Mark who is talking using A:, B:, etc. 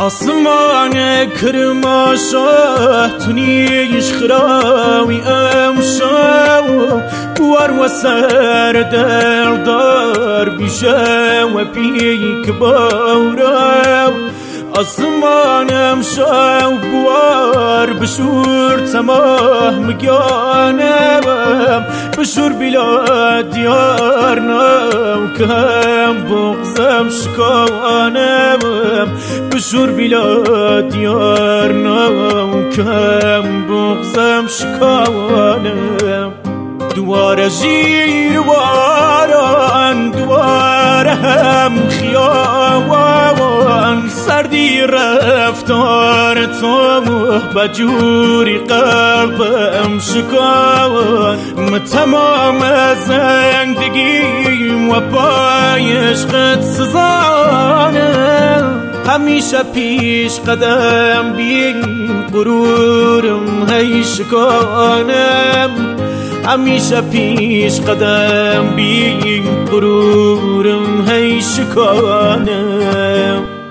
A: آسمان کرماشا تونیش خراوی امشا بوار و سر دردار بیشه و پیک بارا آسمانم شو بوار بشور تمام مگانم بشور بلا دیار نو کم بغزم شکانم بشور بلا دیار نو کم بغزم شکانم دوار جیر واران دوار هم خیاوان سردی رفتار تو بجوری قلبم شکان تمام زندگیم و پای عشقت سزانم همیشه پیش قدم بیم غرورم هی شکانم همیشه پیش قدم بیم غرورم هی شکانم